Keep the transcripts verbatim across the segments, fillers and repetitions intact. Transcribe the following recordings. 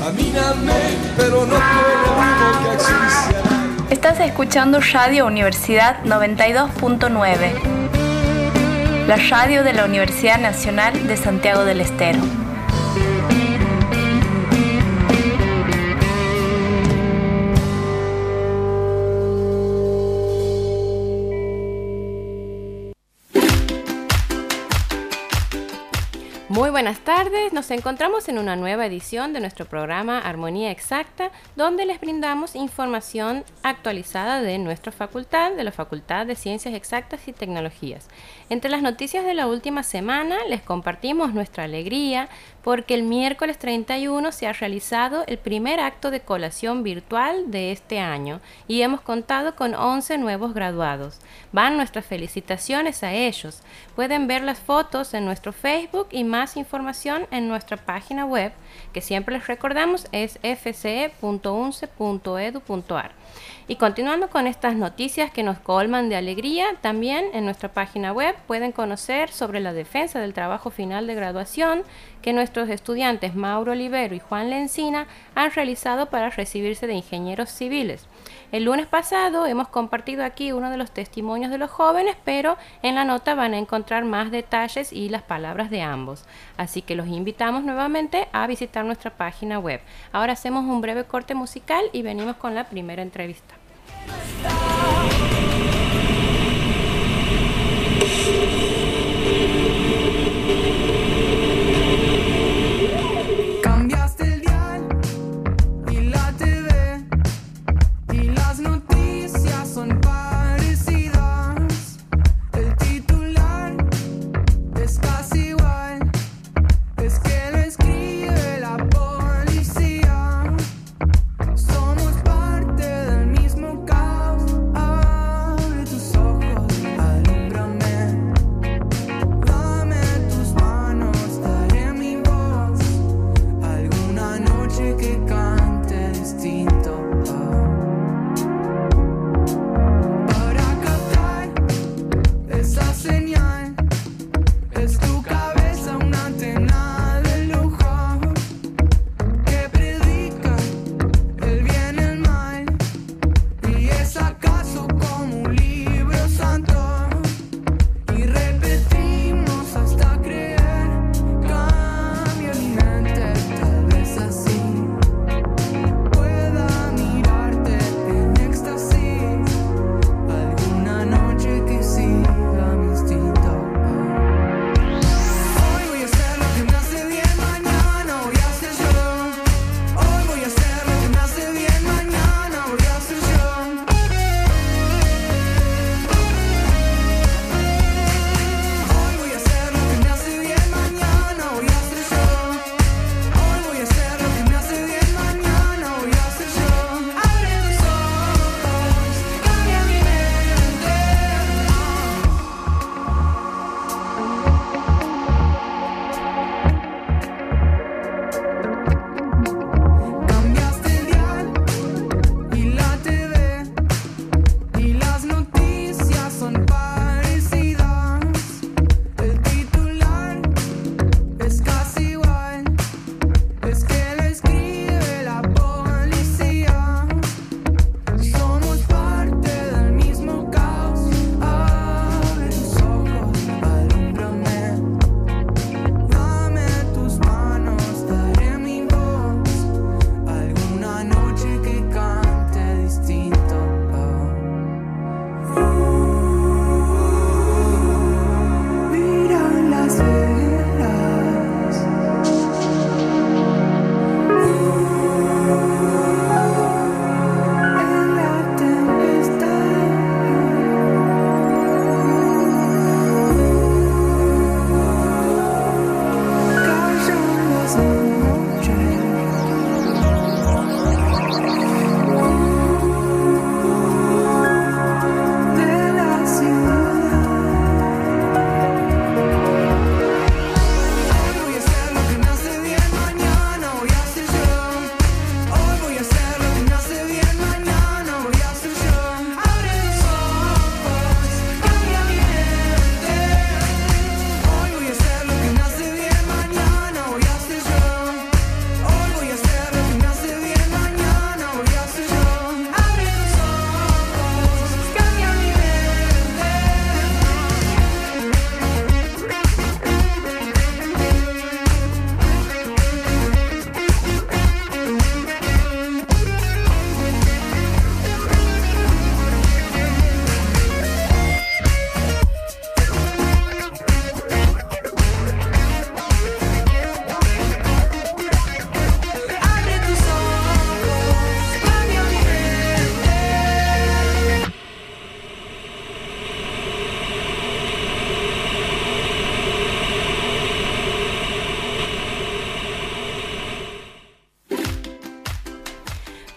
Examíname, pero no quiero que asfixie. Estás escuchando Radio Universidad noventa y dos punto nueve, la radio de la Universidad Nacional de Santiago del Estero. Muy buenas tardes, nos encontramos en una nueva edición de nuestro programa Armonía Exacta, donde les brindamos información actualizada de nuestra facultad, de la Facultad de Ciencias Exactas y Tecnologías. Entre las noticias de la última semana les compartimos nuestra alegría porque el miércoles treinta y uno se ha realizado el primer acto de colación virtual de este año y hemos contado con once nuevos graduados. Van nuestras felicitaciones a ellos. Pueden ver las fotos en nuestro Facebook y más información en nuestra página web, que siempre les recordamos es f c e punto u n c e punto e d u punto a r. Y continuando con estas noticias que nos colman de alegría, también en nuestra página web pueden conocer sobre la defensa del trabajo final de graduación que nuestros estudiantes Mauro Olivero y Juan Lencina han realizado para recibirse de ingenieros civiles. El lunes pasado hemos compartido aquí uno de los testimonios de los jóvenes, pero en la nota van a encontrar más detalles y las palabras de ambos. Así que los invitamos nuevamente a visitar nuestra página web. Ahora hacemos un breve corte musical y venimos con la primera entrevista. Cambiaste el dial y la T V y las noticias son parecidas. El titular es casi igual, es que lo escribe la policía. Somos parte del mismo caos.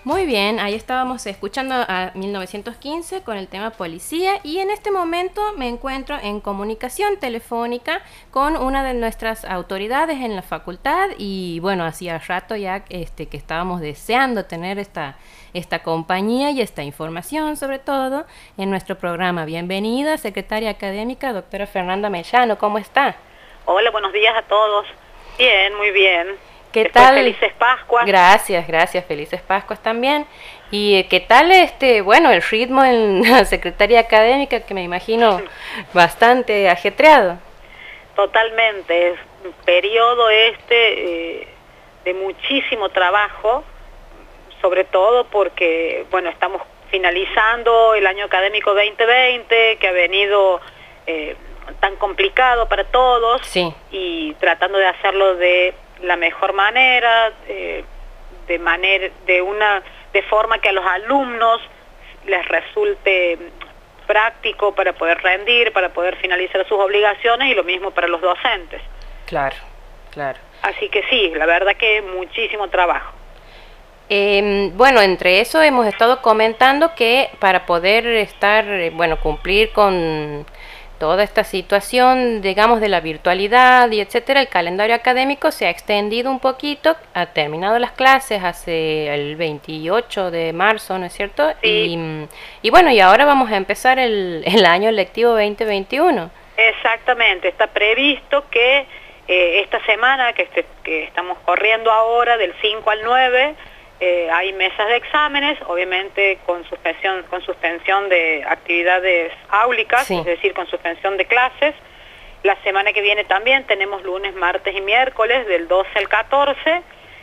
Muy bien, ahí estábamos escuchando a mil novecientos quince con el tema policía y en este momento me encuentro en comunicación telefónica con una de nuestras autoridades en la facultad y bueno, hacía rato ya este, que estábamos deseando tener esta, esta compañía y esta información sobre todo en nuestro programa. Bienvenida, secretaria académica, doctora Fernanda Mellano, ¿cómo está? Hola, buenos días a todos. Bien, muy bien. ¿Qué Después, tal? Felices Pascuas. Gracias, gracias, felices Pascuas también. ¿Y eh, qué tal este, bueno, el ritmo en la Secretaría Académica, que me imagino bastante ajetreado? Totalmente, es un periodo este eh, de muchísimo trabajo, sobre todo porque, bueno, estamos finalizando el año académico veinte veinte, que ha venido eh, tan complicado para todos, sí, y tratando de hacerlo de la mejor manera, eh, de manera, de una, de forma que a los alumnos les resulte práctico para poder rendir, para poder finalizar sus obligaciones y lo mismo para los docentes. Claro, claro. Así que sí, la verdad que muchísimo trabajo. Eh, bueno, entre eso hemos estado comentando que para poder estar, eh, bueno, cumplir con toda esta situación, digamos, de la virtualidad y etcétera, el calendario académico se ha extendido un poquito, ha terminado las clases hace el veintiocho de marzo, ¿no es cierto? Sí. Y, y bueno, y ahora vamos a empezar el, el año lectivo veinte veintiuno. Exactamente, está previsto que eh, esta semana que, este, que estamos corriendo ahora, del cinco al nueve, eh, hay mesas de exámenes, obviamente con suspensión, con suspensión de actividades áulicas, sí, es decir, con suspensión de clases. La semana que viene también tenemos lunes, martes y miércoles, del doce al catorce,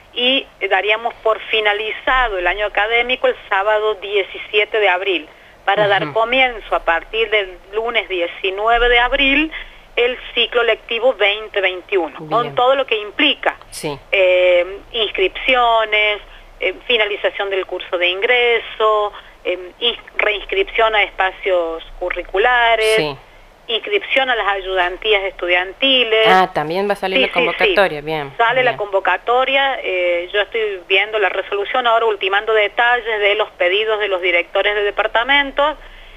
y daríamos por finalizado el año académico el sábado diecisiete de abril, para uh-huh. dar comienzo a partir del lunes diecinueve de abril el ciclo lectivo veinte veintiuno, bien, con todo lo que implica, sí, eh, inscripciones, eh, finalización del curso de ingreso, eh, reinscripción a espacios curriculares, sí, inscripción a las ayudantías estudiantiles. Ah, también va a salir sí, la convocatoria, sí, sí. bien. Sale bien. la convocatoria, eh, yo estoy viendo la resolución ahora, ultimando detalles de los pedidos de los directores de departamentos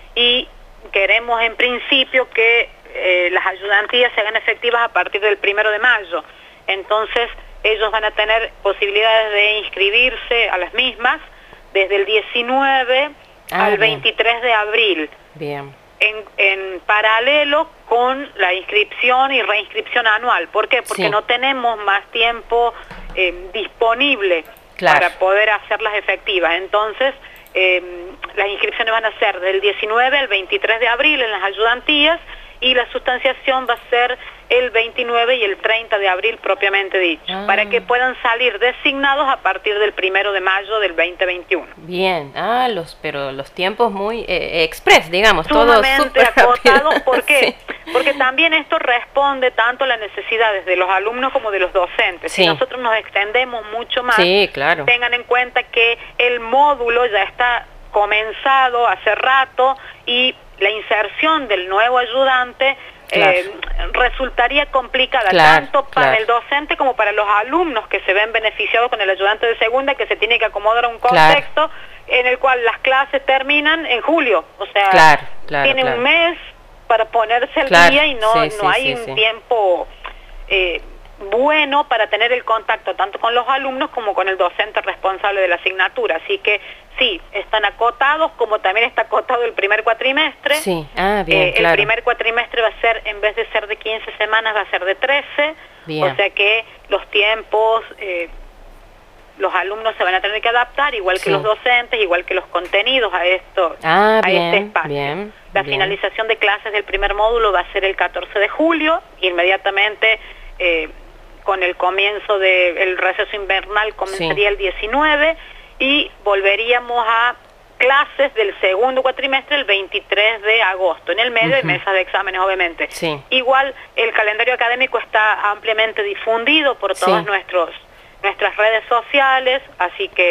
y queremos en principio que eh, las ayudantías se hagan efectivas a partir del primero de mayo. Entonces ellos van a tener posibilidades de inscribirse a las mismas desde el diecinueve ah, al bien. veintitrés de abril. Bien. En, en paralelo con la inscripción y reinscripción anual. ¿Por qué? Porque sí, no tenemos más tiempo eh, disponible, claro, para poder hacerlas efectivas. Entonces, eh, las inscripciones van a ser del diecinueve al veintitrés de abril en las ayudantías y la sustanciación va a ser el veintinueve y el treinta de abril propiamente dicho, ah, para que puedan salir designados a partir del primero de mayo del veinte veintiuno. Bien, ah, los, pero los tiempos muy eh, express, digamos, sumamente acotados. ¿Por qué? Sí. Porque también esto responde tanto a las necesidades de los alumnos como de los docentes. Sí. Si nosotros nos extendemos mucho más, sí, claro, tengan en cuenta que el módulo ya está comenzado hace rato y la inserción del nuevo ayudante claro. eh, resultaría complicada, claro, tanto para claro. el docente como para los alumnos que se ven beneficiados con el ayudante de segunda, que se tiene que acomodar a un contexto claro. en el cual las clases terminan en julio, o sea, claro, claro, tiene claro. un mes para ponerse al claro. día y no, sí, no sí, hay sí, un sí. tiempo eh, bueno para tener el contacto tanto con los alumnos como con el docente responsable de la asignatura, así que sí, están acotados, como también está acotado el primer cuatrimestre. Sí, ah, bien, eh, claro. El primer cuatrimestre va a ser, en vez de ser de quince semanas, va a ser de trece, bien. O sea que los tiempos, eh, los alumnos se van a tener que adaptar, igual que sí. los docentes, igual que los contenidos a esto, ah, a bien, este espacio. Bien, la bien. finalización de clases del primer módulo va a ser el catorce de julio, inmediatamente eh, con el comienzo del receso invernal comenzaría sí. el diecinueve y volveríamos a clases del segundo cuatrimestre el veintitrés de agosto. En el medio uh-huh. hay mesas de exámenes, obviamente. Sí. Igual el calendario académico está ampliamente difundido por todas sí. nuestros, nuestras redes sociales, así que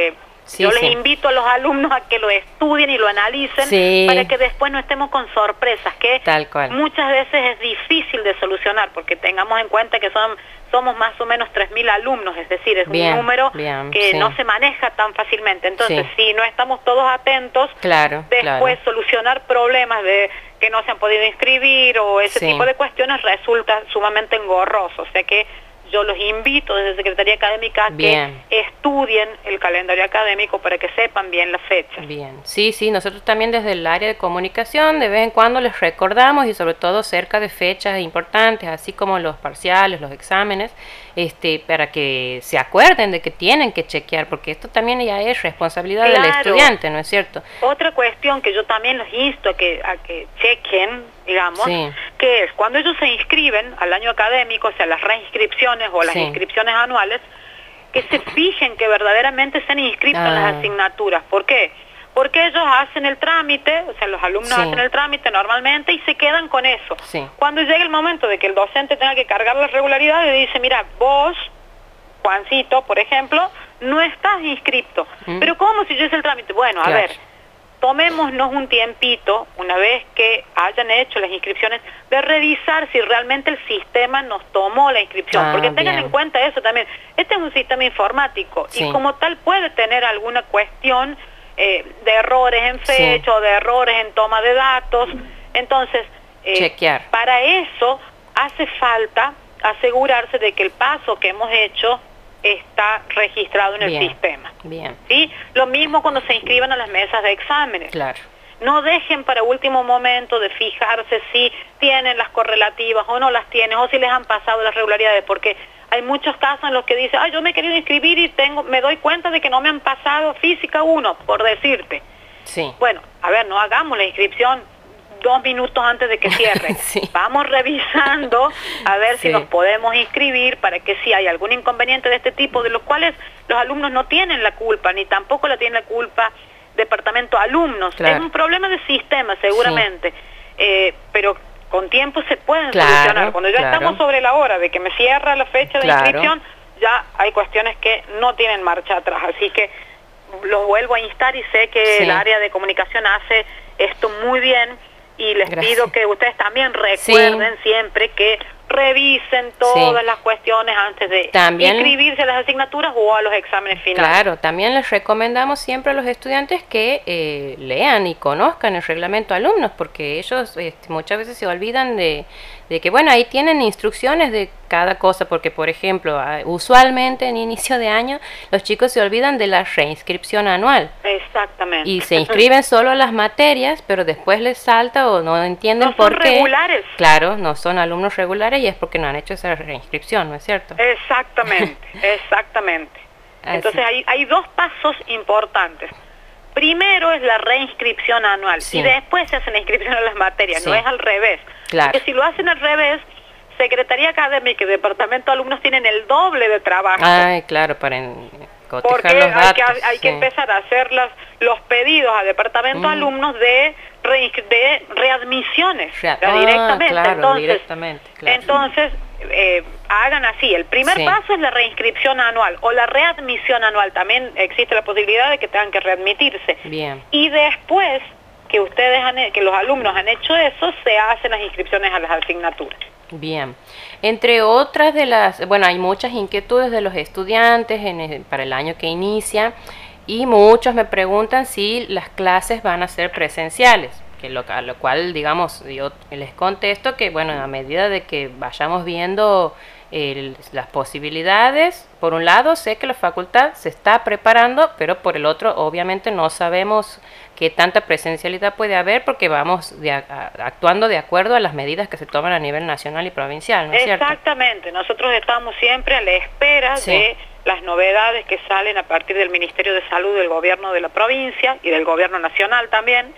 Sí, Yo sí. les invito a los alumnos a que lo estudien y lo analicen Sí. para que después no estemos con sorpresas, que Tal cual. muchas veces es difícil de solucionar, porque tengamos en cuenta que son somos más o menos tres mil alumnos, es decir, es Bien, un número bien, que sí. no se maneja tan fácilmente. Entonces, Sí. si no estamos todos atentos, Claro, después claro. solucionar problemas de que no se han podido inscribir o ese Sí. tipo de cuestiones resulta sumamente engorroso. O sea que yo los invito desde Secretaría Académica a Bien. que estudien el calendario académico para que sepan bien las fechas. Bien, sí, sí, nosotros también desde el área de comunicación de vez en cuando les recordamos y sobre todo cerca de fechas importantes, así como los parciales, los exámenes, este, para que se acuerden de que tienen que chequear, porque esto también ya es responsabilidad del Claro. estudiante, ¿no es cierto? Otra cuestión que yo también los insto a que, a que chequen, digamos, Sí. que es cuando ellos se inscriben al año académico, o sea, las reinscripciones o las Sí. inscripciones anuales, que se fijen que verdaderamente estén inscritos en Ah. las asignaturas. ¿Por qué? Porque ellos hacen el trámite, o sea, los alumnos Sí. hacen el trámite normalmente y se quedan con eso. Sí. Cuando llega el momento de que el docente tenga que cargar las regularidades, dice, mira, vos, Juancito, por ejemplo, no estás inscripto. Mm. Pero ¿cómo si yo hice el trámite? Bueno, a Claro. ver, tomémonos un tiempito, una vez que hayan hecho las inscripciones, de revisar si realmente el sistema nos tomó la inscripción. Ah, porque tengan bien. en cuenta eso también. Este es un sistema informático Sí. y como tal puede tener alguna cuestión eh, de errores en Sí. fecha o de errores en toma de datos. Entonces, eh, Chequear. para eso hace falta asegurarse de que el paso que hemos hecho está registrado en el Bien. sistema. Bien, ¿Sí? Lo mismo cuando se inscriban a las mesas de exámenes. claro. No dejen para último momento de fijarse si tienen las correlativas o no las tienen, o si les han pasado las regularidades, porque hay muchos casos en los que dicen, ay, yo me he querido inscribir y tengo, me doy cuenta de que no me han pasado física uno, por decirte. Sí. Bueno, a ver, no hagamos la inscripción dos minutos antes de que cierre. Sí. Vamos revisando a ver Sí. si nos podemos inscribir para que si hay algún inconveniente de este tipo, de los cuales los alumnos no tienen la culpa, ni tampoco la tiene la culpa departamento alumnos. Claro. Es un problema de sistema seguramente, eh, pero con tiempo se pueden Claro, solucionar. Cuando ya claro. estamos sobre la hora de que me cierra la fecha de Claro. inscripción, ya hay cuestiones que no tienen marcha atrás. Así que los vuelvo a instar y sé que Sí. el área de comunicación hace esto muy bien y les Gracias. pido que ustedes también recuerden siempre que revisen todas Sí. las cuestiones antes de También- inscribirse a las asignaturas o a los exámenes finales. Claro, también les recomendamos siempre a los estudiantes que eh, lean y conozcan el reglamento alumnos, porque ellos este, muchas veces se olvidan de, de que, bueno, ahí tienen instrucciones de cada cosa, porque, por ejemplo, ah, usualmente en inicio de año los chicos se olvidan de la reinscripción anual Exactamente. y se inscriben solo a las materias, pero después les salta o no entienden No son por qué. regulares. Claro, no son alumnos regulares y es porque no han hecho esa reinscripción, ¿no es cierto? Exactamente, exactamente. Así. Entonces hay, hay dos pasos importantes. Primero es la reinscripción anual Sí. y después se hace la inscripción a las materias, Sí. no es al revés. Claro. Porque si lo hacen al revés, Secretaría Académica y Departamento de Alumnos tienen el doble de trabajo. Ay, claro, para en- Porque cotejar los hay que, datos. hay que sí. empezar a hacer las, los pedidos a Departamento de Mm. Alumnos de, reinscri- de readmisiones Rea- ya ah, directamente. claro, entonces, directamente, claro. entonces eh, hagan así. El primer Sí. paso es la reinscripción anual o la readmisión anual. También existe la posibilidad de que tengan que readmitirse. Bien. Y después que ustedes han, he- que los alumnos han hecho eso, se hacen las inscripciones a las asignaturas. Bien. Entre otras de las, bueno, hay muchas inquietudes de los estudiantes en el- para el año que inicia y muchos me preguntan si las clases van a ser presenciales, que lo, a lo cual, digamos, yo les contesto que, bueno, a medida de que vayamos viendo el- las posibilidades, por un lado sé que la facultad se está preparando, pero por el otro obviamente no sabemos qué tanta presencialidad puede haber porque vamos de a- a- actuando de acuerdo a las medidas que se toman a nivel nacional y provincial, ¿no es cierto? Exactamente, nosotros estamos siempre a la espera Sí. de las novedades que salen a partir del Ministerio de Salud del gobierno de la provincia y del gobierno nacional también,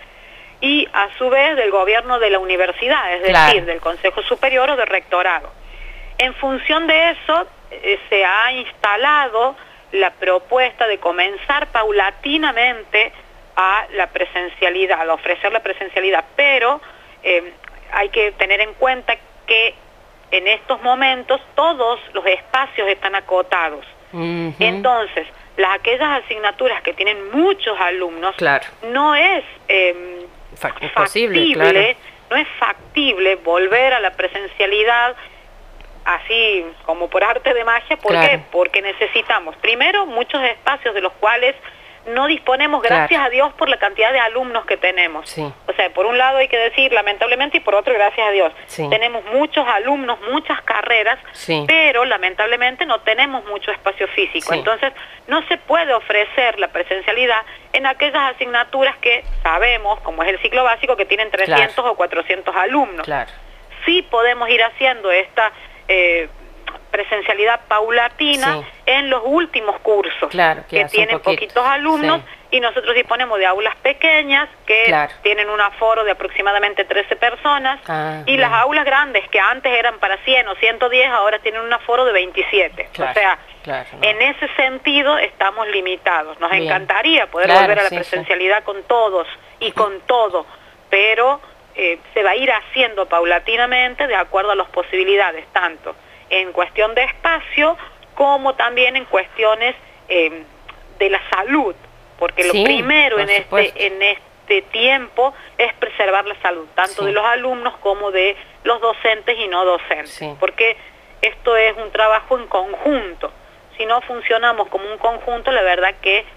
y a su vez del gobierno de la universidad, es Claro. decir, del Consejo Superior o del Rectorado. En función de eso, eh, se ha instalado la propuesta de comenzar paulatinamente a la presencialidad, a ofrecer la presencialidad, pero eh, hay que tener en cuenta que en estos momentos todos los espacios están acotados. Ujú. Entonces, las aquellas asignaturas que tienen muchos alumnos, claro. no es eh, factible, factible, claro. no es factible volver a la presencialidad así como por arte de magia. ¿Por claro. qué? Porque necesitamos, primero, muchos espacios de los cuales no disponemos, gracias claro. a Dios, por la cantidad de alumnos que tenemos. Sí. O sea, por un lado hay que decir, lamentablemente, y por otro, gracias a Dios. Sí. Tenemos muchos alumnos, muchas carreras, sí. pero lamentablemente no tenemos mucho espacio físico. Sí. Entonces, no se puede ofrecer la presencialidad en aquellas asignaturas que sabemos, como es el ciclo básico, que tienen trescientos claro. o cuatrocientos alumnos. Claro. Sí podemos ir haciendo esta Eh, presencialidad paulatina sí. en los últimos cursos, claro, que, que tienen poquitos alumnos, sí. y nosotros disponemos de aulas pequeñas que claro. tienen un aforo de aproximadamente trece personas, ah, y bien. las aulas grandes que antes eran para cien o ciento diez ahora tienen un aforo de veintisiete. Claro, o sea, claro, no. en ese sentido estamos limitados. Nos bien. encantaría poder claro, volver a la sí, presencialidad sí. con todos y con todo, pero eh, se va a ir haciendo paulatinamente de acuerdo a las posibilidades, tanto en cuestión de espacio como también en cuestiones eh, de la salud, porque sí, lo primero en supuesto. este en este tiempo es preservar la salud, tanto sí. de los alumnos como de los docentes y no docentes, sí. porque esto es un trabajo en conjunto. Si no funcionamos como un conjunto, la verdad que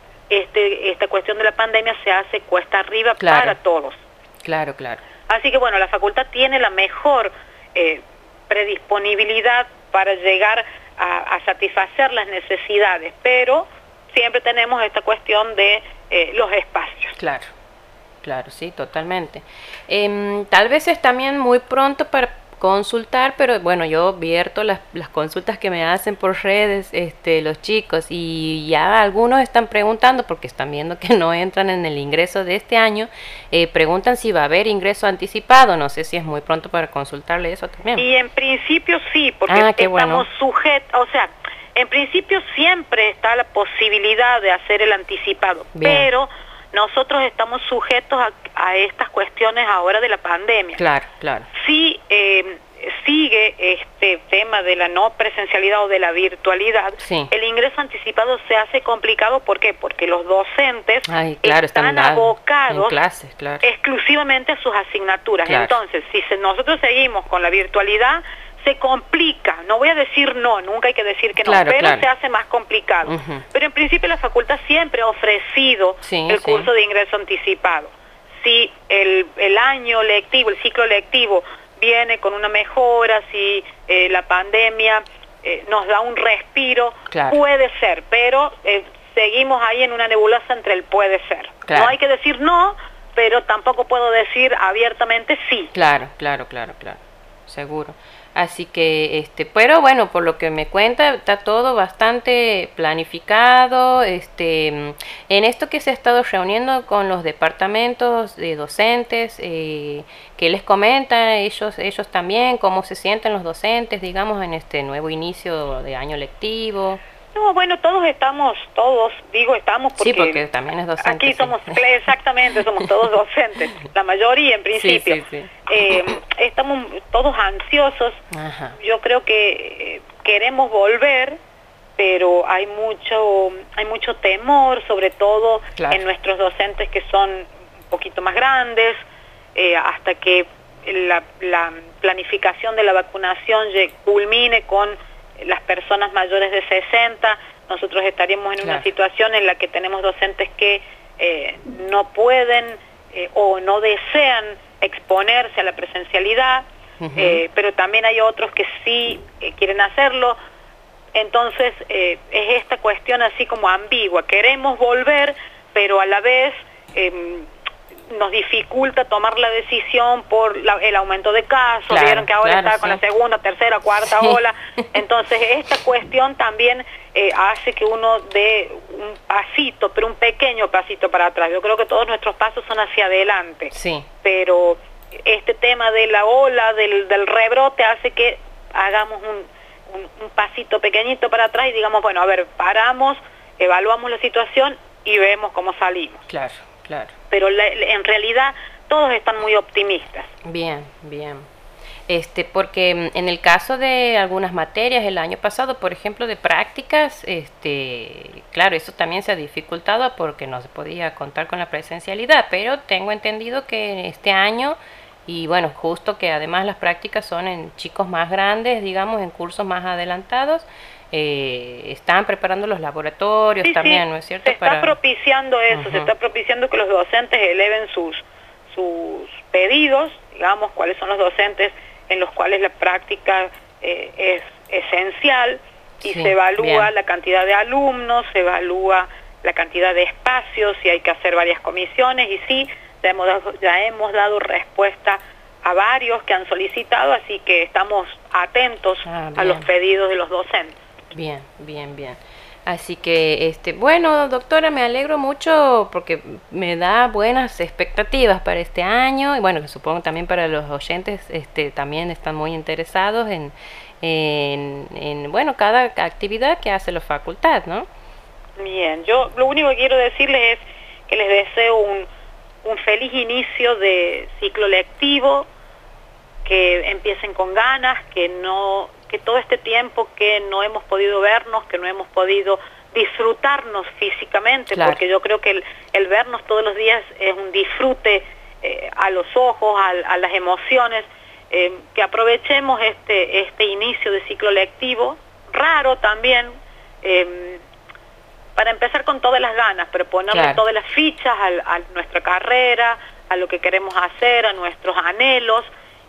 este esta cuestión de la pandemia se hace cuesta arriba claro. para todos. Claro, claro. Así que bueno, la facultad tiene la mejor eh, predisponibilidad para llegar a, a satisfacer las necesidades, pero siempre tenemos esta cuestión de eh, los espacios. Claro, claro, sí, totalmente. Eh, tal vez es también muy pronto para consultar, pero bueno, yo vierto las, las consultas que me hacen por redes este, los chicos, y ya algunos están preguntando, porque están viendo que no entran en el ingreso de este año, eh, preguntan si va a haber ingreso anticipado. No sé si es muy pronto para consultarle eso también. Y en principio sí, porque ah, estamos bueno. sujetos, o sea, en principio siempre está la posibilidad de hacer el anticipado, bien. Pero nosotros estamos sujetos a, a estas cuestiones ahora de la pandemia. Claro, claro. Si eh, sigue este tema de la no presencialidad o de la virtualidad, sí. el ingreso anticipado se hace complicado. ¿Por qué? Porque los docentes Ay, claro, están, están abocados en clases, claro. exclusivamente a sus asignaturas. Claro. Entonces, si se, nosotros seguimos con la virtualidad, se complica. No voy a decir no, nunca hay que decir que no, claro, pero claro. se hace más complicado. Uh-huh. Pero en principio la facultad siempre ha ofrecido sí, el curso sí. de ingreso anticipado. Si el, el año lectivo, el ciclo lectivo viene con una mejora, si eh, la pandemia eh, nos da un respiro, claro. puede ser, pero eh, seguimos ahí en una nebulosa entre el puede ser. Claro. No hay que decir no, pero tampoco puedo decir abiertamente sí. Claro, claro, claro, claro, seguro. Así que, este, pero bueno, por lo que me cuenta, está todo bastante planificado. Este, en esto que se ha estado reuniendo con los departamentos de docentes, eh, ¿qué les comentan ellos, ellos también? ¿Cómo se sienten los docentes, digamos, en este nuevo inicio de año lectivo? No, bueno, todos estamos, todos, digo estamos porque, sí, porque también es docente. Aquí sí. somos, exactamente, somos todos docentes, la mayoría en principio. Sí, sí, sí. Eh, estamos todos ansiosos. Ajá. Yo creo que eh, queremos volver, pero hay mucho, hay mucho temor, sobre todo claro. en nuestros docentes que son un poquito más grandes, eh, hasta que la, la planificación de la vacunación culmine con las personas mayores de sesenta, nosotros estaríamos en claro. una situación en la que tenemos docentes que eh, no pueden eh, o no desean exponerse a la presencialidad, uh-huh. eh, pero también hay otros que sí eh, quieren hacerlo. Entonces eh, es esta cuestión así como ambigua, queremos volver, pero a la vez eh, nos dificulta tomar la decisión por la, el aumento de casos, claro, vieron que ahora claro, está sí. con la segunda, tercera, cuarta sí. ola, entonces esta cuestión también eh, hace que uno dé un pasito, pero un pequeño pasito para atrás. Yo creo que todos nuestros pasos son hacia adelante, sí. pero este tema de la ola, del, del rebrote, hace que hagamos un, un, un pasito pequeñito para atrás y digamos, bueno, a ver, paramos, evaluamos la situación y vemos cómo salimos. Claro. Claro. Pero la, en realidad todos están muy optimistas. Bien, bien. Este, porque en el caso de algunas materias el año pasado, por ejemplo, de prácticas, este, claro, eso también se ha dificultado porque no se podía contar con la presencialidad, pero tengo entendido que este año, y bueno, justo que además las prácticas son en chicos más grandes, digamos, en cursos más adelantados, eh, están preparando los laboratorios sí, también, sí, ¿no es cierto? Se está Para... propiciando eso, uh-huh. se está propiciando que los docentes eleven sus, sus pedidos, digamos, cuáles son los docentes en los cuales la práctica eh, es esencial y sí, se evalúa bien. La cantidad de alumnos, se evalúa la cantidad de espacios, si hay que hacer varias comisiones, y sí, ya hemos dado, ya hemos dado respuesta a varios que han solicitado, así que estamos atentos ah, a los pedidos de los docentes. Bien, bien, bien. Así que, este, bueno, doctora, me alegro mucho porque me da buenas expectativas para este año y bueno, supongo también para los oyentes, este, también están muy interesados en, en, en, bueno, cada actividad que hace la facultad, ¿no? Bien, yo lo único que quiero decirles es que les deseo un, un feliz inicio de ciclo lectivo, que empiecen con ganas, que no... que todo este tiempo que no hemos podido vernos, que no hemos podido disfrutarnos físicamente, claro. porque yo creo que el, el vernos todos los días es un disfrute eh, a los ojos, a, a las emociones, eh, que aprovechemos este, este inicio de ciclo lectivo, raro también, eh, para empezar con todas las ganas, pero ponerle claro. todas las fichas a, a nuestra carrera, a lo que queremos hacer, a nuestros anhelos,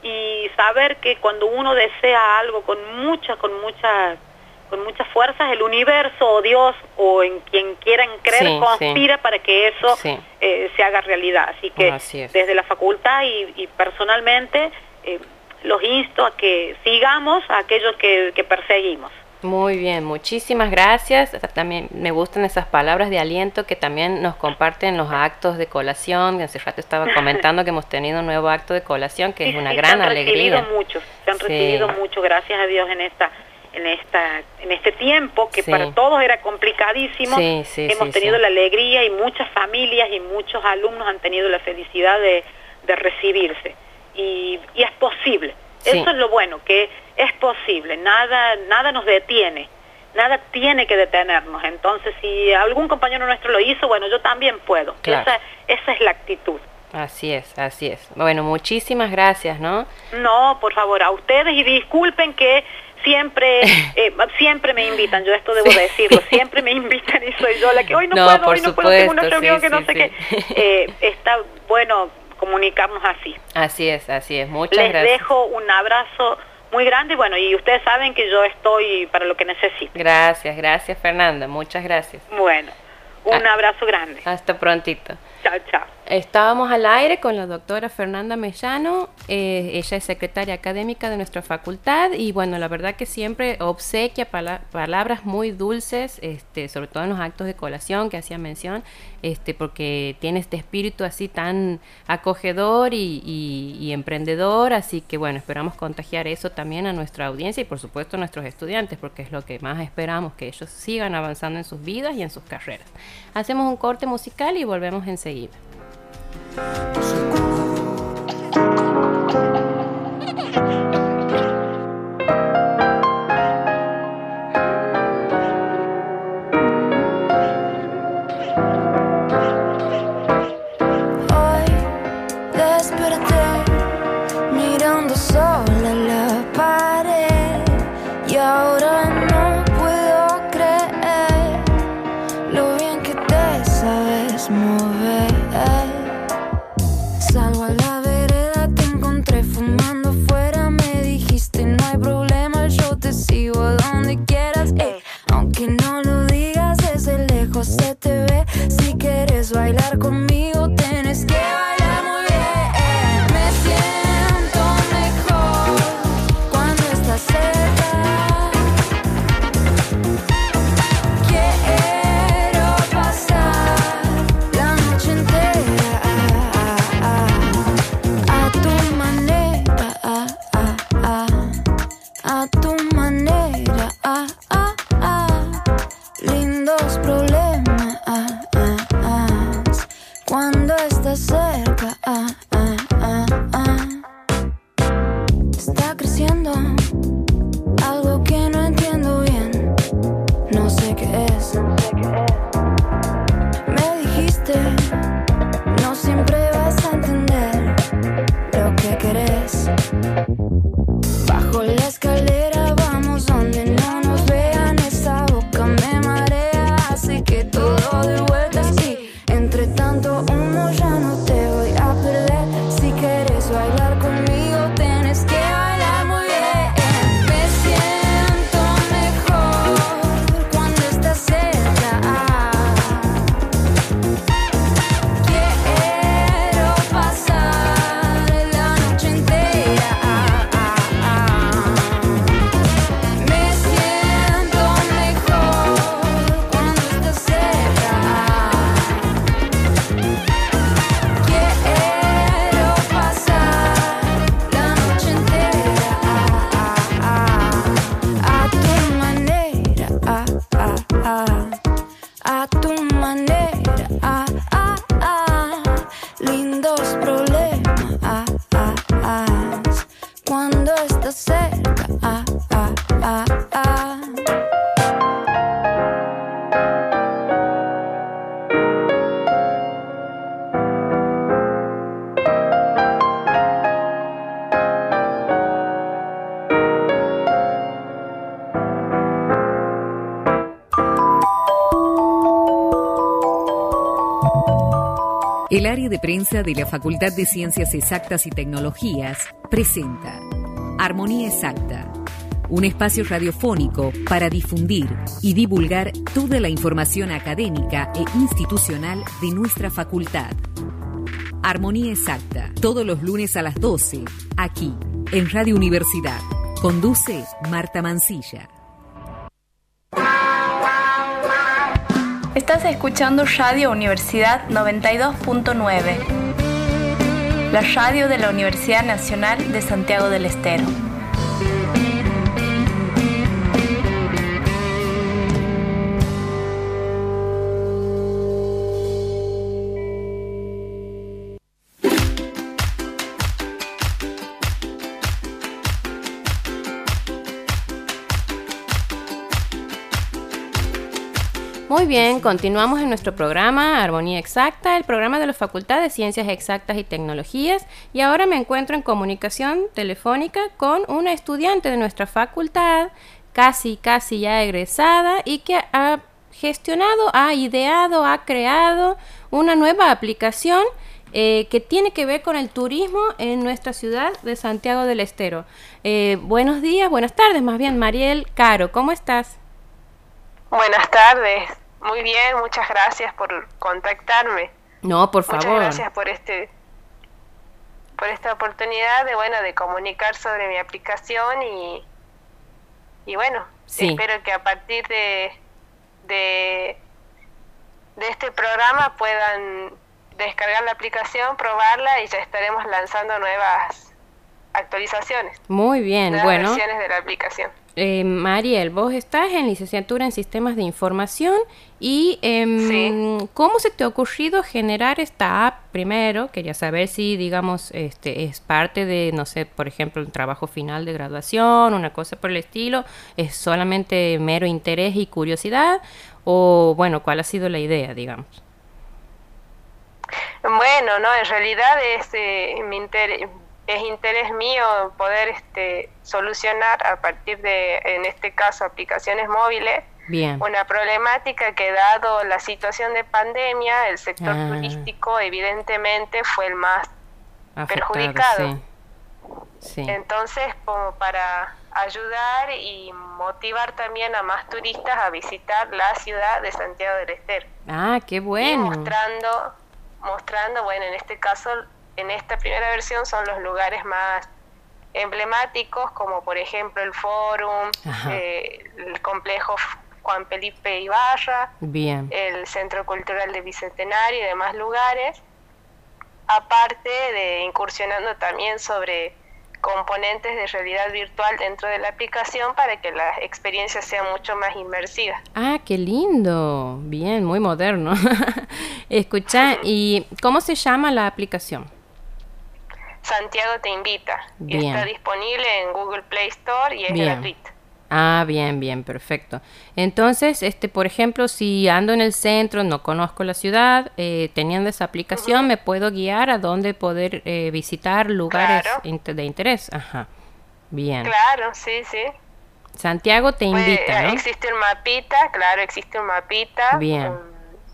y saber que cuando uno desea algo con mucha, con mucha, con muchas fuerzas, el universo o Dios o en quien quieran creer sí, conspira sí. para que eso sí. eh, se haga realidad. Así que Así desde la facultad y, y personalmente eh, los insto a que sigamos a aquellos que, que perseguimos. Muy bien, muchísimas gracias. También me gustan esas palabras de aliento que también nos comparten los actos de colación. Hace rato estaba comentando que hemos tenido un nuevo acto de colación que sí, es una sí, gran se han alegría. Recibido muchos, se han sí. recibido mucho, gracias a Dios, en esta, en esta, en este tiempo que sí. para todos era complicadísimo. Sí, sí, hemos sí, tenido sí. la alegría y muchas familias y muchos alumnos han tenido la felicidad de, de recibirse. Y, y es posible. Sí. Eso es lo bueno, que es posible, nada, nada nos detiene, nada tiene que detenernos. Entonces, si algún compañero nuestro lo hizo, bueno, yo también puedo. Claro. Esa, esa es la actitud. Así es, así es. Bueno, muchísimas gracias, ¿no? No, por favor, a ustedes, y disculpen que siempre eh, siempre me invitan, yo esto debo sí. decirlo, siempre me invitan y soy yo la que hoy no, no puedo, hoy no supuesto, puedo, tengo una reunión sí, que no sí, sé sí. qué. Eh, está bueno comunicarnos así. Así es, así es. Muchas Les gracias. Les dejo un abrazo muy grande, bueno, y ustedes saben que yo estoy para lo que necesiten. Gracias, gracias Fernanda, muchas gracias. Bueno, un ah, abrazo grande. Hasta prontito. Chao, chao. Estábamos al aire con la doctora Fernanda Mellano, eh, ella es secretaria académica de nuestra facultad y bueno, la verdad que siempre obsequia pala palabras muy dulces, este, sobre todo en los actos de colación que hacía mención, este, porque tiene este espíritu así tan acogedor y, y, y emprendedor, así que bueno, esperamos contagiar eso también a nuestra audiencia y por supuesto a nuestros estudiantes, porque es lo que más esperamos, que ellos sigan avanzando en sus vidas y en sus carreras. Hacemos un corte musical y volvemos enseguida. Hoy desperté mirando sola la pared y ahora no puedo creer lo bien que te sabes mover. Salgo a la vereda, te encontré fumando afuera, me dijiste no hay problema, yo te sigo a donde quieras, ey. Aunque no lo digas, desde lejos se te ve, si quieres bailar conmigo tienes que bailar muy bien. Me siento mejor cuando estás cerca, quiero pasar la noche entera a tu manera, a, a, a, a tu manera, a, a, a, lindos problemas cuando doy vueltas y entre tanto humo ya no te voy a perder. Si quieres bailar conmigo tienes que bailar muy bien. Me siento mejor cuando estás cerca. Quiero pasar la noche entera. Me siento mejor cuando estás cerca. Quiero pasar la noche entera a tu manera, a tu manera, lindos problemas cuando estás cerca. El área de prensa de la Facultad de Ciencias Exactas y Tecnologías presenta Armonía Exacta, un espacio radiofónico para difundir y divulgar toda la información académica e institucional de nuestra facultad. Armonía Exacta, todos los lunes a las doce, aquí, en Radio Universidad. Conduce Marta Mancilla. Estás escuchando Radio Universidad noventa y dos punto nueve, la radio de la Universidad Nacional de Santiago del Estero. Muy bien, continuamos en nuestro programa Armonía Exacta, el programa de la Facultad de Ciencias Exactas y Tecnologías, y ahora me encuentro en comunicación telefónica con una estudiante de nuestra facultad, casi, casi ya egresada, y que ha gestionado, ha ideado, ha creado una nueva aplicación eh, que tiene que ver con el turismo en nuestra ciudad de Santiago del Estero. Eh, buenos días, buenas tardes, más bien, Mariel Caro, ¿cómo estás? Buenas tardes, muy bien, muchas gracias por contactarme. No, por favor. Muchas gracias por este, por esta oportunidad de, bueno, de comunicar sobre mi aplicación y, y bueno, sí. Espero que a partir de, de, de este programa puedan descargar la aplicación, probarla y ya estaremos lanzando nuevas actualizaciones. Muy bien, nuevas bueno. versiones de la aplicación. Eh, Mariel, vos estás en licenciatura en Sistemas de Información y eh, sí. ¿Cómo se te ha ocurrido generar esta app primero? Quería saber si, digamos, este es parte de, no sé, por ejemplo, el trabajo final de graduación, una cosa por el estilo, ¿es solamente mero interés y curiosidad? O, bueno, ¿cuál ha sido la idea, digamos? Bueno, no, en realidad es eh, mi interés... Es interés mío poder este, solucionar a partir de, en este caso, aplicaciones móviles, Bien. Una problemática que, dado la situación de pandemia, el sector ah. turístico evidentemente fue el más Afectado, perjudicado. Sí. Sí. Entonces, como para ayudar y motivar también a más turistas a visitar la ciudad de Santiago del Estero. Ah, qué bueno. Y mostrando, mostrando, bueno, en este caso... En esta primera versión son los lugares más emblemáticos, como por ejemplo el Fórum, eh, el complejo Juan Felipe Ibarra, Bien. el Centro Cultural de Bicentenario y demás lugares, aparte de incursionando también sobre componentes de realidad virtual dentro de la aplicación para que la experiencia sea mucho más inmersiva. Ah, qué lindo, bien, muy moderno. Escucha, ¿y cómo se llama la aplicación? Santiago te invita. Bien. Y está disponible en Google Play Store y es Bien. gratuito. Ah, bien, bien, perfecto. Entonces, este, por ejemplo, si ando en el centro, no conozco la ciudad, eh, teniendo esa aplicación, uh-huh. me puedo guiar a dónde poder eh, visitar lugares claro. inter- de interés. Ajá, bien. Claro, sí, sí. Santiago te invita, pues, ¿no? Existe un mapita, claro, existe un mapita. Bien. Um,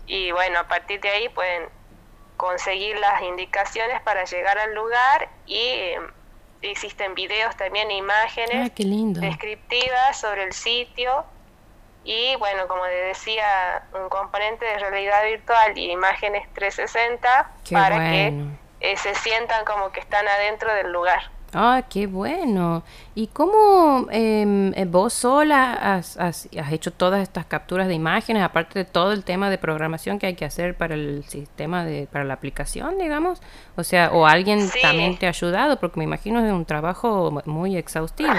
y bueno, a partir de ahí pueden conseguir las indicaciones para llegar al lugar y eh, existen videos también, imágenes ah, qué lindo. descriptivas sobre el sitio y bueno, como les decía, un componente de realidad virtual y imágenes trescientos sesenta qué para bueno. que eh, se sientan como que están adentro del lugar. Ah, qué bueno. ¿Y cómo eh, vos sola has, has, has hecho todas estas capturas de imágenes, aparte de todo el tema de programación que hay que hacer para el sistema, de para la aplicación, digamos? O sea, ¿o alguien Sí. también te ha ayudado? Porque me imagino es un trabajo muy exhaustivo.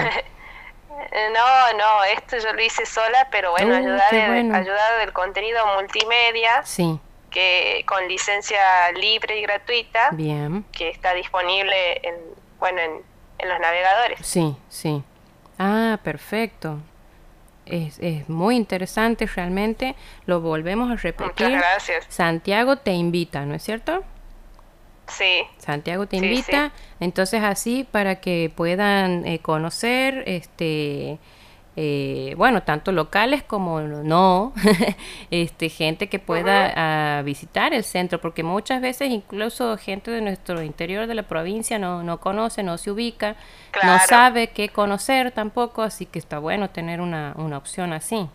No, no, esto yo lo hice sola, pero bueno, Uh, ayudada, qué de- bueno. ayudada del contenido multimedia, Sí, que con licencia libre y gratuita, bien. que está disponible en, bueno, en, en los navegadores. Sí, sí. Ah, perfecto. Es, es muy interesante realmente. Lo volvemos a repetir. Muchas gracias. Santiago te invita, ¿no es cierto? Sí, Santiago te Sí, invita, sí. entonces así para que puedan eh, conocer, este, eh, bueno, tanto locales como no, este, gente que pueda ah, visitar el centro, porque muchas veces incluso gente de nuestro interior de la provincia no, no conoce, no se ubica, no Claro. sabe qué conocer tampoco, así que está bueno tener una, una opción así.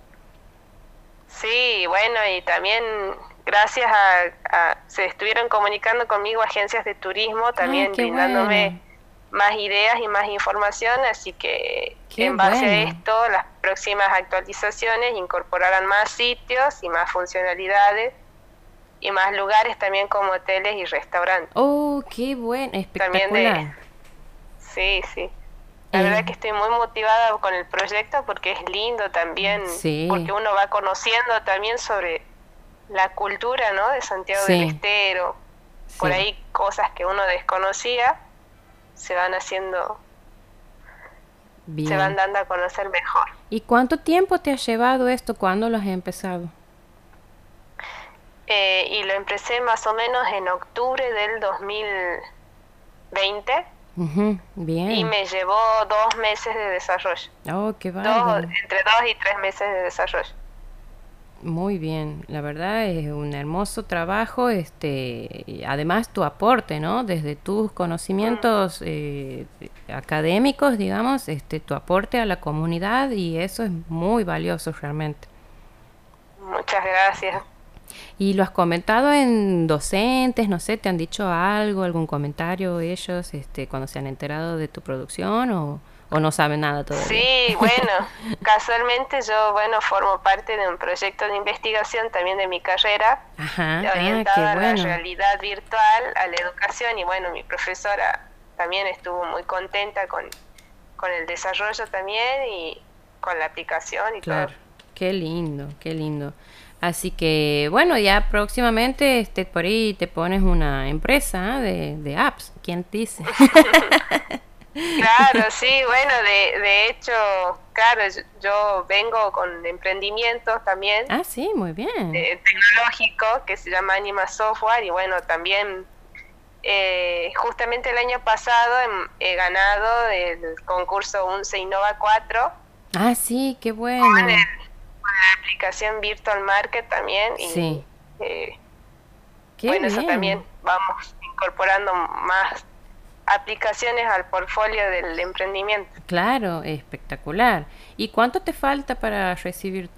sí, bueno, y también gracias a, a- se estuvieron comunicando conmigo agencias de turismo, también qué brindándome bueno. más ideas y más información, así que Qué en base bueno. a esto, las próximas actualizaciones incorporarán más sitios y más funcionalidades y más lugares también como hoteles y restaurantes. Oh, qué bueno, También de- espectacular. Sí, sí. La Eh. verdad que estoy muy motivada con el proyecto porque es lindo también, Sí. porque uno va conociendo también sobre la cultura, ¿no? De Santiago Sí. del Estero. Por Sí. ahí cosas que uno desconocía se van haciendo, Bien. se van dando a conocer mejor. ¿Y cuánto tiempo te ha llevado esto? ¿Cuándo lo has empezado? Eh, y lo empecé más o menos en octubre del dos mil veinte Ujú, bien. y me llevó dos meses de desarrollo. Oh, qué Dos, bárbaro. entre dos y tres meses de desarrollo. Muy bien, la verdad es un hermoso trabajo, este, y además tu aporte, ¿no? Desde tus conocimientos eh, académicos, digamos, este, tu aporte a la comunidad y eso es muy valioso realmente. Muchas gracias. ¿Y lo has comentado en docentes? No sé, ¿te han dicho algo, algún comentario ellos, este, cuando se han enterado de tu producción o, o no saben nada todavía? Sí, bueno, casualmente yo, bueno, formo parte de un proyecto de investigación también de mi carrera, Ajá, ah, orientada qué a la bueno. realidad virtual, a la educación, y bueno, mi profesora también estuvo muy contenta con, con el desarrollo también y con la aplicación y Claro, todo. qué lindo, qué lindo. Así que, bueno, ya próximamente este, por ahí te pones una empresa ¿eh? de, de apps, ¿quién te dice? Claro, sí, bueno, de, de hecho, claro, yo, yo vengo con emprendimientos también. Ah, sí, muy bien. eh, tecnológico que se llama Anima Software y bueno, también eh, justamente el año pasado hem- he ganado el concurso UNCE Innova cuatro Ah, sí, qué bueno. con, el- con la aplicación Virtual Market también y Sí. eh, Qué bueno, bien. eso también vamos incorporando más aplicaciones al portfolio del emprendimiento. Claro, espectacular. ¿Y cuánto te falta para recibirte?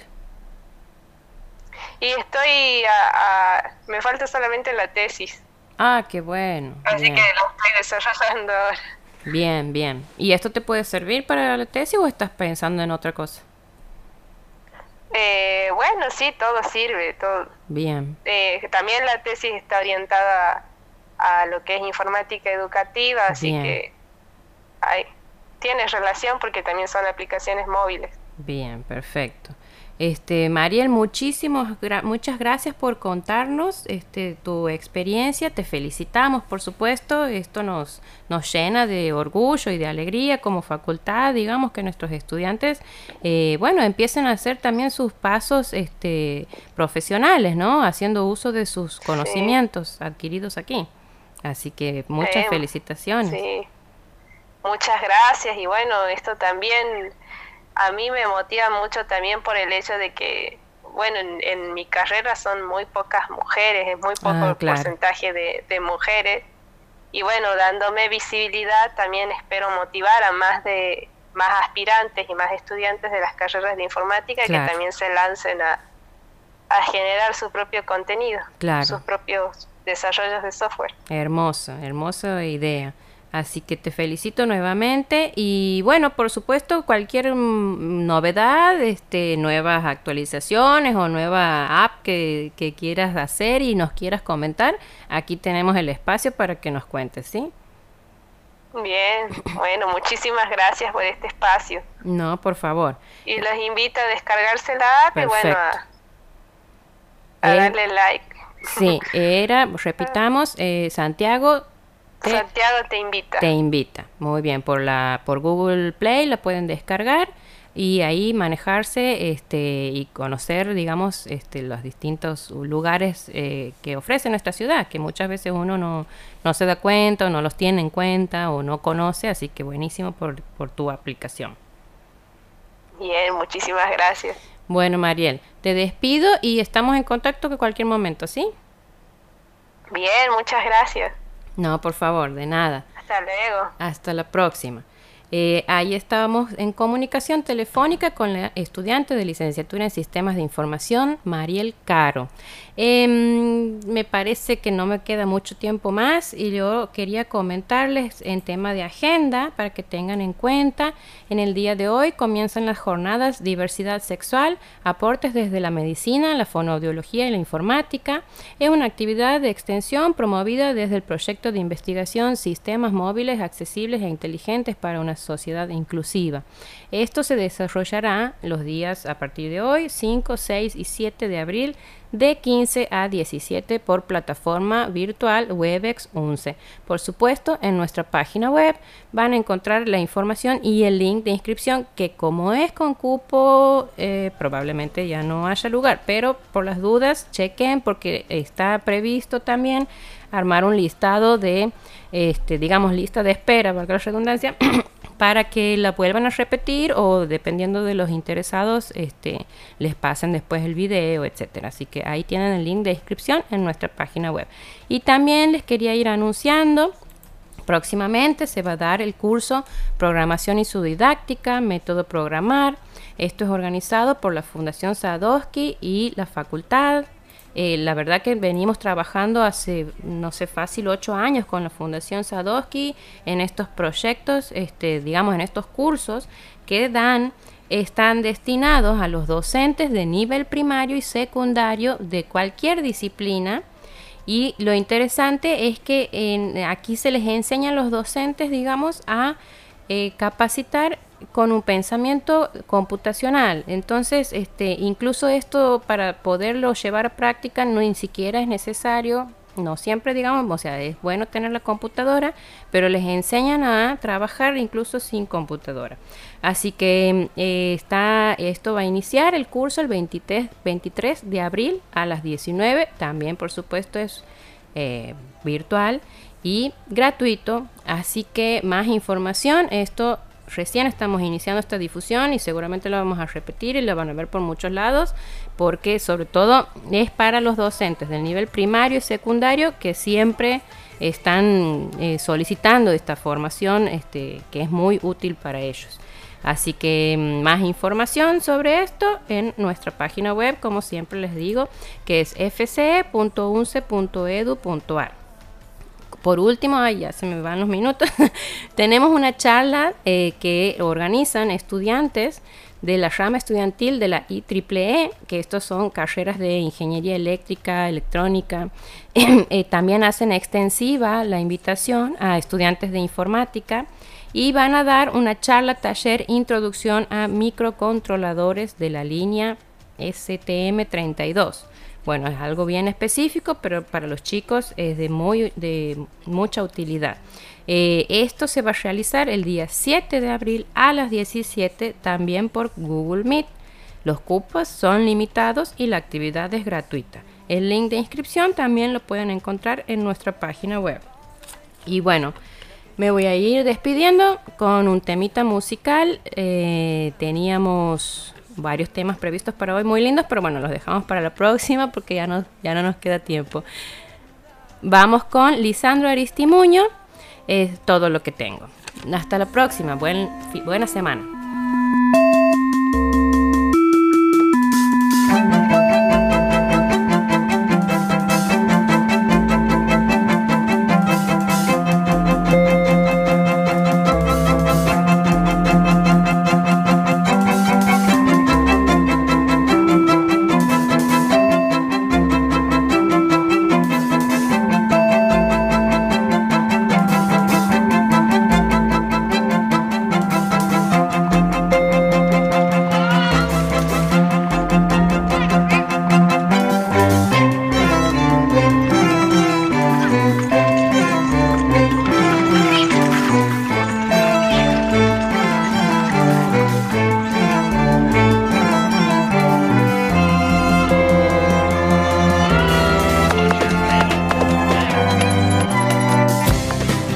Y estoy a, a- me falta solamente la tesis, Ah, qué bueno. así Bien. que lo estoy desarrollando ahora. Bien, bien. ¿Y esto te puede servir para la tesis o estás pensando en otra cosa? Eh, bueno, sí, todo sirve, todo. Bien. Eh, también la tesis está orientada a lo que es informática educativa, así Bien. que hay, tiene relación porque también son aplicaciones móviles. Bien, perfecto. Este, Mariel, muchísimos, gra- muchas gracias por contarnos este, tu experiencia. Te felicitamos, por supuesto. Esto nos, nos llena de orgullo y de alegría como facultad, digamos, que nuestros estudiantes, eh, bueno, empiecen a hacer también sus pasos este, profesionales, ¿no? Haciendo uso de sus conocimientos adquiridos aquí. Así que muchas Eh, felicitaciones. Sí, muchas gracias y bueno, esto también a mí me motiva mucho también por el hecho de que, bueno, en, en mi carrera son muy pocas mujeres, es muy poco Ah, el claro. porcentaje de, de mujeres. Y bueno, dándome visibilidad también espero motivar a más de más aspirantes y más estudiantes de las carreras de informática Claro. que también se lancen a, a generar su propio contenido, Claro. sus propios desarrollos de software. Hermoso, hermosa idea. Así que te felicito nuevamente y bueno, por supuesto, cualquier mm, novedad, este, nuevas actualizaciones o nueva app que, que quieras hacer y nos quieras comentar, aquí tenemos el espacio para que nos cuentes, ¿sí? Bien, bueno, muchísimas gracias por este espacio. No, por favor. Y los invito a descargarse la app y bueno, a, a Eh, darle like. Sí, era, repitamos, eh, Santiago te, Santiago te invita. te invita. Muy bien, por la por Google Play la pueden descargar y ahí manejarse este y conocer, digamos, este los distintos lugares eh, que ofrece nuestra ciudad, que muchas veces uno no, no se da cuenta o no los tiene en cuenta o no conoce, así que buenísimo por, por tu aplicación. Bien, muchísimas gracias. Bueno, Mariel, te despido y estamos en contacto en cualquier momento, ¿sí? Bien, muchas gracias. No, por favor, de nada. Hasta luego. Hasta la próxima. Eh, ahí estábamos en comunicación telefónica con la estudiante de licenciatura en Sistemas de Información, Mariel Caro. Eh, me parece que no me queda mucho tiempo más y yo quería comentarles en tema de agenda para que tengan en cuenta. En el día de hoy comienzan las jornadas Diversidad Sexual, aportes desde la medicina, la fonoaudiología y la informática. Es una actividad de extensión promovida desde el proyecto de investigación Sistemas Móviles Accesibles e Inteligentes para una Sociedad Inclusiva. Esto se desarrollará los días a partir de hoy, cinco, seis y siete de abril, de quince a diecisiete por plataforma virtual Webex once. Por supuesto, en nuestra página web van a encontrar la información y el link de inscripción, que como es con cupo, eh, probablemente ya no haya lugar, pero por las dudas chequen, porque está previsto también armar un listado de, este, digamos, lista de espera, valga la redundancia, para que la vuelvan a repetir o dependiendo de los interesados este, les pasen después el video, etcétera. Así que ahí tienen el link de inscripción en nuestra página web. Y también les quería ir anunciando, próximamente se va a dar el curso Programación y su didáctica, Método Programar. Esto es organizado por la Fundación Sadowski y la facultad. Eh, la verdad que venimos trabajando hace, no sé, fácil ocho años con la Fundación Sadowski en estos proyectos, este, digamos, en estos cursos que dan, están destinados a los docentes de nivel primario y secundario de cualquier disciplina. Y lo interesante es que en, aquí se les enseña a los docentes, digamos, a eh, capacitar con un pensamiento computacional. Entonces, este, incluso esto para poderlo llevar a práctica no ni siquiera es necesario, no siempre, digamos, o sea, es bueno tener la computadora, pero les enseñan a trabajar incluso sin computadora. Así que eh, está, esto va a iniciar el curso el veintitrés, veintitrés de abril a las diecinueve, también por supuesto es eh, virtual y gratuito, así que más información, esto recién estamos iniciando esta difusión y seguramente lo vamos a repetir y lo van a ver por muchos lados, porque sobre todo es para los docentes del nivel primario y secundario que siempre están eh, solicitando esta formación, este, que es muy útil para ellos. Así que más información sobre esto en nuestra página web, como siempre les digo, que es f c e punto u n c e punto e d u punto a r. Por último, ay, ya se me van los minutos, tenemos una charla eh, que organizan estudiantes de la rama estudiantil de la I triple E, que estos son carreras de ingeniería eléctrica, electrónica. eh, también hacen extensiva la invitación a estudiantes de informática y van a dar una charla taller Introducción a microcontroladores de la línea S T M treinta y dos. Bueno, es algo bien específico, pero para los chicos es de, muy, de mucha utilidad. Eh, esto se va a realizar el día siete de abril a las diecisiete, también por Google Meet. Los cupos son limitados y la actividad es gratuita. El link de inscripción también lo pueden encontrar en nuestra página web. Y bueno, me voy a ir despidiendo con un temita musical. Eh, teníamos varios temas previstos para hoy muy lindos, pero bueno, los dejamos para la próxima porque ya no, ya no nos queda tiempo. Vamos con Lisandro Aristimuño, es todo lo que tengo. Hasta la próxima, buen, buena semana.